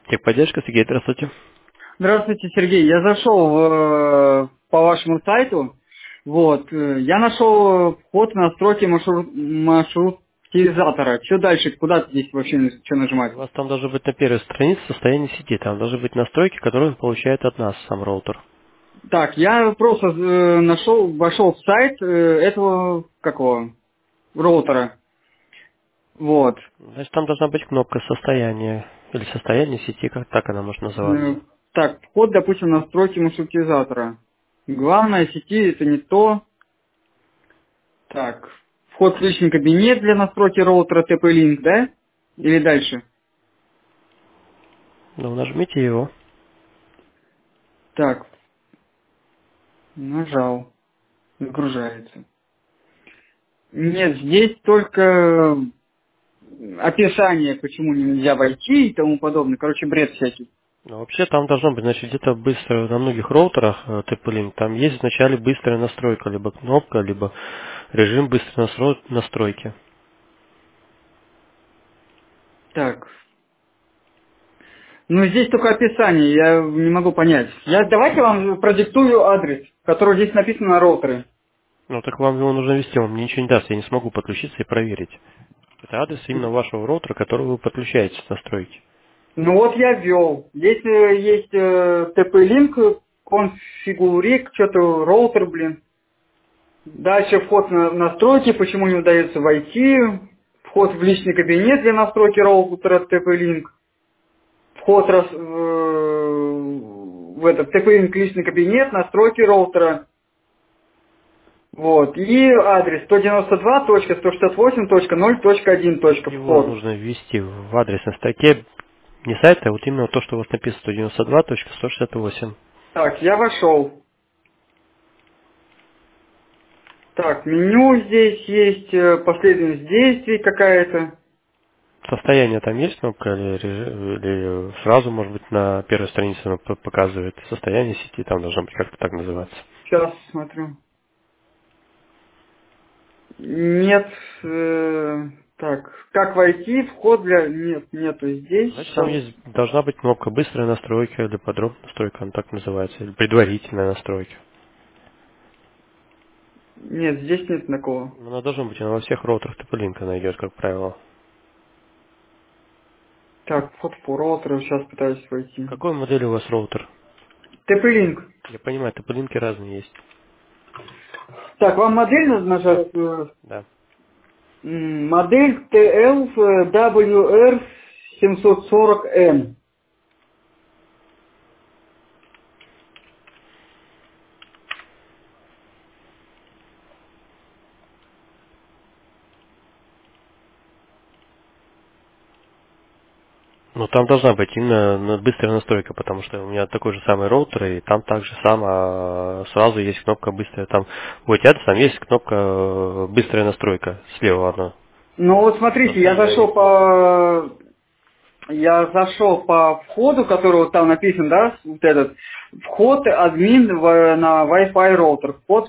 Техподдержка, Сергей, здравствуйте. Здравствуйте, Сергей. Я зашел по вашему сайту. Я нашел вход в настройки маршрутизатора. Что дальше? Куда здесь вообще что У нажимать? вас там должно быть на первой странице состояние сети. Там должны быть настройки, которые он получает от нас, сам роутер. Так, я просто вошел в сайт этого роутера. Вот. Значит, там должна быть кнопка состояния. Или состояние сети, как так она может Э, называться. Так, вход, допустим, в настройки маршрутизатора. Главное, сети это не то. Так, вход в личный кабинет для настройки роутера TP-Link, да? Или дальше? Ну, нажмите его. Так, нажал. Загружается. Нет, здесь только описание, почему нельзя войти и тому подобное. Короче, бред всякий. Но вообще там должно быть, значит, где-то быстро, на многих роутерах TP-Link, там есть вначале быстрая настройка, либо кнопка, либо режим быстрой настройки. Так. Ну, здесь только описание, я не могу понять. Давайте вам продиктую адрес, который здесь написан на роутере. Ну, так вам его нужно ввести, он мне ничего не даст, я не смогу подключиться и проверить. Это адрес именно вашего роутера, который вы подключаете с настройки. Ну вот я ввел. Здесь есть TP-Link, конфигурик, что-то роутер, блин. Дальше вход на настройки, почему не удается войти. Вход в личный кабинет для настройки роутера TP-Link. Вход в этот TP-Link личный кабинет, настройки роутера. Вот. И адрес 192.168.0.1. Его Вход. нужно ввести в адресной строке не сайта, а вот именно то, что у вас написано 192.168. Так, я вошел. Так, меню здесь есть, последовательность действий какая-то. Состояние там есть кнопка или сразу, может быть, на первой странице оно показывает состояние сети, там должно быть как-то так называться. Сейчас смотрю. Нет. Так, как войти? Вход для... Нет, нету здесь. Значит, там Сейчас. есть, должна быть кнопка быстрая настройка или подробная настройка, она так называется, или предварительная настройка. Нет, здесь нет такого. Она должна быть, она во всех роутерах TP-Link она идет, как правило. Так, вход по роутеру, сейчас пытаюсь войти. Какой модели у вас роутер? TP-Link. Я понимаю, TP-Link разные есть. Так, вам модель надо нажать? Да. Модель TLWR740M. Ну, там должна быть именно быстрая настройка, потому что у меня такой же самый роутер, и там также сразу есть кнопка быстрая. Там в адрес там есть кнопка быстрая настройка, слева одна. Ну вот смотрите, я зашел по входу, который вот там написан, да, вот этот. Вход админ на Wi-Fi роутер. Вход,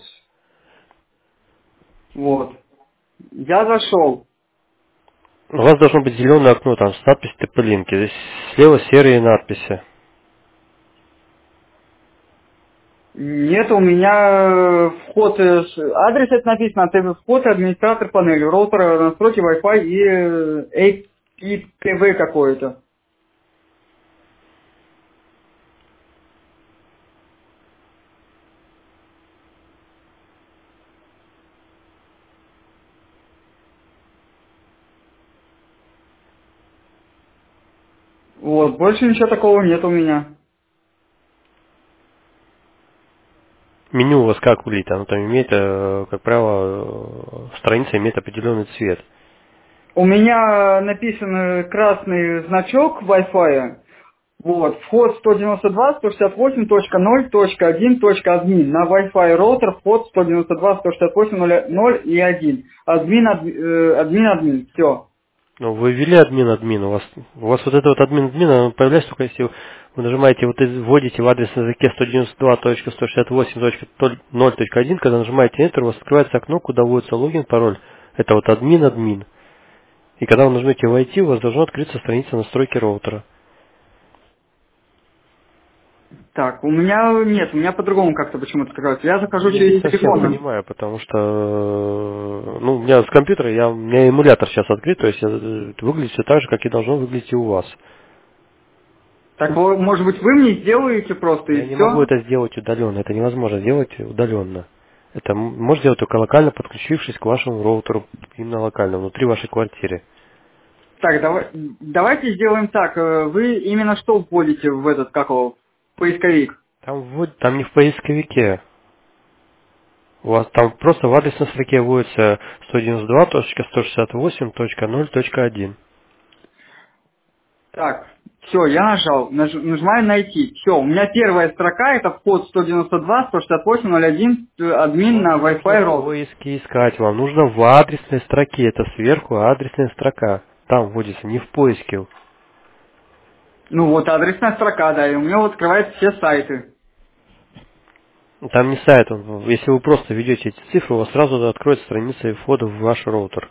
вот. Я зашел. У вас должно быть зеленое окно там с надписью TP-Link. Здесь слева серые надписи. Нет, у меня адрес это написано, вход администратор панели, роутера, настройки Wi-Fi и IPv какое-то. Вот, больше ничего такого нет у меня. Меню у вас как выглядит? Оно там имеет, как правило, страница имеет определенный цвет. У меня написан красный значок Wi-Fi. Вот, вход 192.168.0.1.1 на Wi-Fi роутер, вход 192.168.0 и 1. Админ, все. Ну, вы ввели админ, у вас вот это вот админ, оно появляется только если вы нажимаете, вводите в адресном языке 192.168.0.1, когда нажимаете Enter, у вас открывается окно, куда вводится логин, пароль. Это вот админ. И когда вы нажмете войти, у вас должна открыться страница настройки роутера. Так, у меня нет, у меня по-другому как-то почему-то сказать. Я захожу Я не через совсем телефон. понимаю, потому что, ну, у меня с компьютера, у меня эмулятор сейчас открыт, то есть выглядит все так же, как и должно выглядеть и у вас. Так, может быть, вы мне сделаете просто Я и не могу все? это сделать удаленно, это невозможно сделать удаленно. Это можно сделать только локально, подключившись к вашему роутеру, именно локально, внутри вашей квартиры. Так, давайте сделаем так. Вы именно что вводите в этот, как его, поисковик? Там не в поисковике. У вас там просто в адресной строке вводится 192.168.0.1. Так, все, я нажал, нажимаю найти. Все, у меня первая строка это вход 192.168.0.1 админ Вам на не нужно Wi-Fi в роутер. поиске искать, вам нужно в адресной строке. Это сверху адресная строка. Там вводится, не в поиске. Ну вот адресная строка, да, и у меня вот открываются все сайты. Там не сайт, если вы просто введете эти цифры, у вас сразу откроется страница входа в ваш роутер.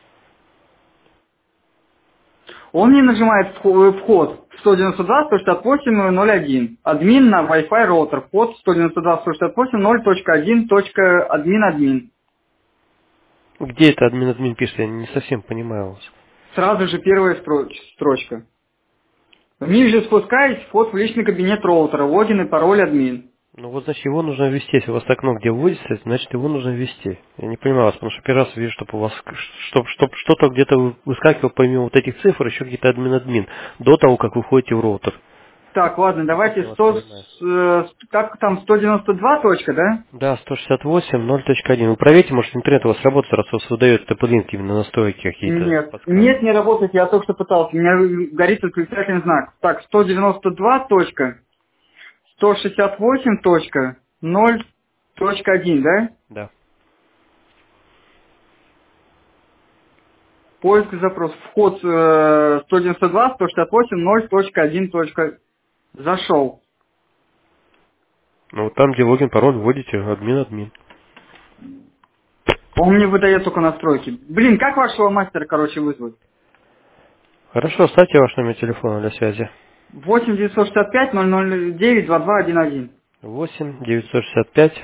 Он мне нажимает вход 192.168.0.1. Админ на Wi-Fi роутер. Вход 192.168.0.1.админ. Где это админ пишет, я не совсем понимаю вас. Сразу же первая строчка. Ниже спускаясь, вход в личный кабинет роутера, логин и пароль админ. Ну вот, значит, его нужно ввести. Если у вас окно, где вводится, значит, его нужно ввести. Я не понимаю вас, потому что первый раз вижу, чтобы у вас чтоб что-то где-то выскакивало помимо вот этих цифр, еще какие-то админ, до того, как вы входите в роутер. Так, ладно, Так давайте я вас 100, понимаю. как там, 192 точка, да? Да, 168.0.1. Вы проверьте, может, интернет у вас работает, раз у вас выдает TP-Link именно настройки какие-то, Нет. подсказки. Нет, не работает, я только что пытался. У меня горит восклицательный знак. Так, 192 точка, 168 точка, 0.1, да? Да. Поиск и запрос. Вход 192, 168, 0.1. Зашел. Ну вот там, где логин, пароль, вводите админ. Он мне выдает только настройки. Блин, как вашего мастера, короче, вызвать? Хорошо, оставьте ваш номер телефона для связи. 8 965 009 2211. 8 965.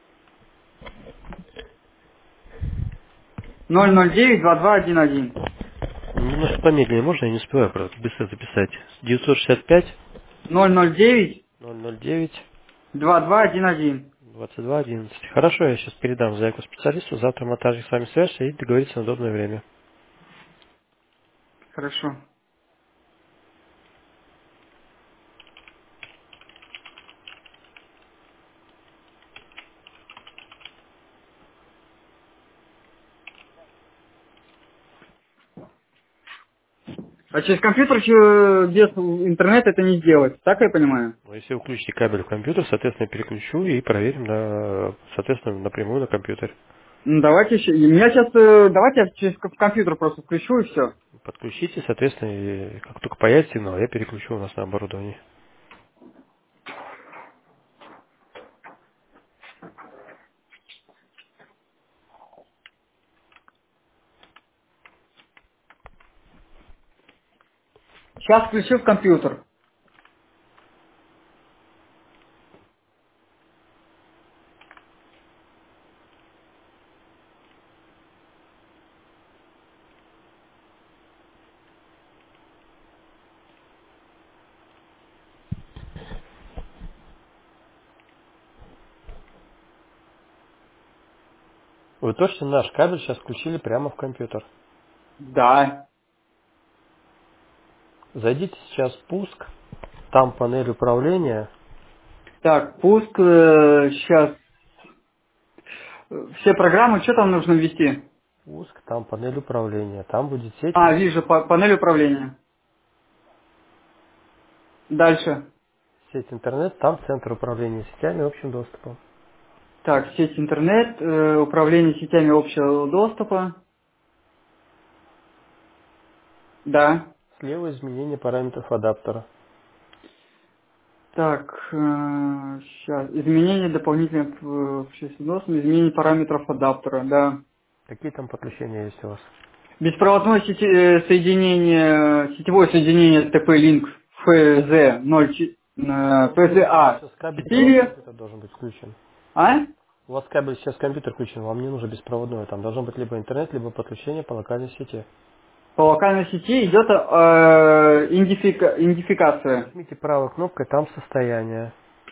009 2211. Немножко помедленнее можно, я не успеваю просто быстро записать. 965 009 009 2211. 2211. Хорошо, я сейчас передам заявку специалисту, завтра мы также с вами свяжемся и договориться на удобное время. Хорошо. А через компьютер без интернета это не сделать, так я понимаю? Но если вы включите кабель в компьютер, соответственно, переключу и проверим, соответственно, напрямую на компьютер. Ну, давайте еще. И меня сейчас, давайте я через компьютер просто включу и все. Подключите, соответственно, и как только появится сигнал, я переключу у нас на оборудование. Сейчас включу в компьютер. Вы точно наш кабель сейчас включили прямо в компьютер. Да. Зайдите сейчас в пуск, там панель управления, Так, пуск, сейчас. Все программы, что там нужно ввести? пуск, там панель управления, там будет сеть, А, вижу, панель управления. Дальше. сеть интернет, там центр управления сетями и общим доступом. Так, сеть интернет, управление сетями общего доступа. Да. Слева изменение параметров адаптера. Так, сейчас. Изменение дополнительных общественного доступа, изменение параметров адаптера, да. Какие там подключения есть у вас? Беспроводное соединение, сетевое соединение TP-Link FZ PCA Сейчас кабель 4. компьютер должен быть включен. А? У вас кабель сейчас компьютер включен, вам не нужно беспроводной. Там должно быть либо интернет, либо подключение по локальной сети. По локальной сети идет идентификация. Нажмите правой кнопкой, там состояние.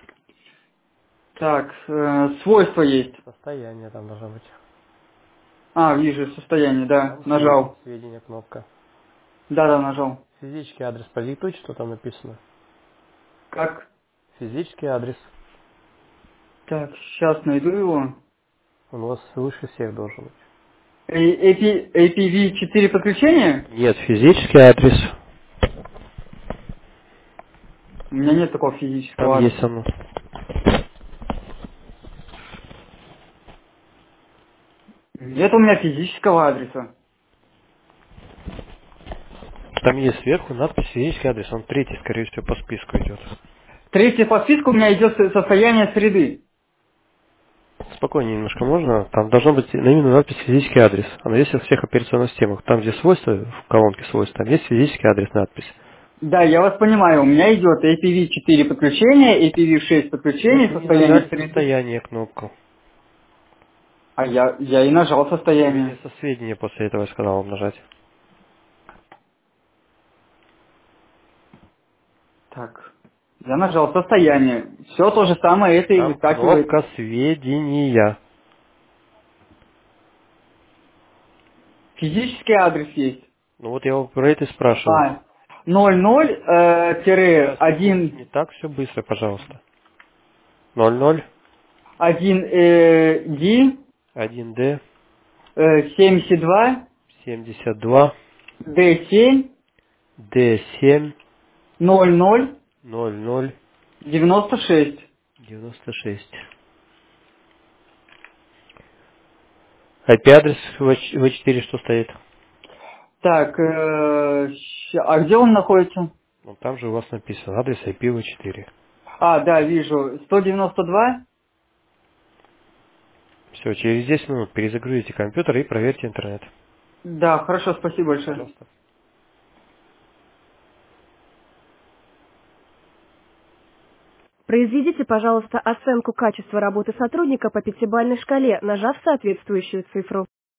Так, свойства есть. Состояние там должно быть. А, вижу, состояние, да, Там нажал. сведения кнопка. Да, нажал. Физический адрес продиктуйте, что там написано. Как? Физический адрес. Так, сейчас найду его. Он у вас выше всех должен быть. APV4 подключения? Нет, физический адрес. У меня нет такого Там физического есть адреса. оно. Нет у меня физического адреса. Там есть сверху надпись физический адрес. Он третий, скорее всего, по списку идет. Третье по списку у меня идет состояние среды. Спокойнее немножко можно. Там должно быть именно надпись физический адрес. Она есть во всех операционных системах. Там, где свойства, в колонке свойств, там есть физический адрес надпись. Да, я вас понимаю. У меня идет APV4 подключение, APV6 подключение, Вы не состояние нажали среды. состояние кнопку. А я и нажал состояние. Со сведения после этого я сказал вам нажать. Так, я нажал состояние. Все то же самое это и Там выскакивает. кнопка сведения. Физический адрес есть. Ну вот я про это и спрашиваю. 00-1 Сейчас, секундочку, не так все быстро, пожалуйста. 00 D 1D 72 72 D7 D7 00 00 96. 96. IP-адрес V4 что стоит? Так, а где он находится? Ну, там же у вас написано адрес IPv4. А, да, вижу. 192. Все, через 10 минут перезагрузите компьютер и проверьте интернет. Да, хорошо, спасибо большое. Пожалуйста. Произведите, пожалуйста, оценку качества работы сотрудника по пятибалльной шкале, нажав соответствующую цифру.